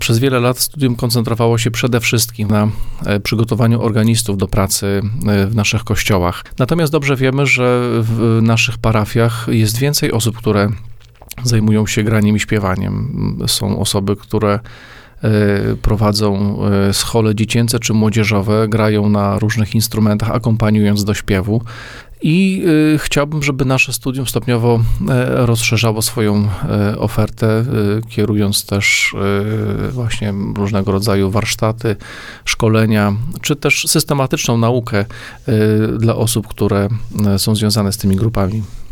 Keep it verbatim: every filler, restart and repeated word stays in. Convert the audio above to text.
Przez wiele lat studium koncentrowało się przede wszystkim na przygotowaniu organistów do pracy w naszych kościołach. Natomiast dobrze wiemy, że w naszych parafiach jest więcej osób, które zajmują się graniem i śpiewaniem. Są osoby, które prowadzą schole dziecięce czy młodzieżowe, grają na różnych instrumentach, akompaniując do śpiewu. I y, chciałbym, żeby nasze studium stopniowo y, rozszerzało swoją y, ofertę, y, kierując też y, właśnie różnego rodzaju warsztaty, szkolenia, czy też systematyczną naukę y, dla osób, które y, są związane z tymi grupami.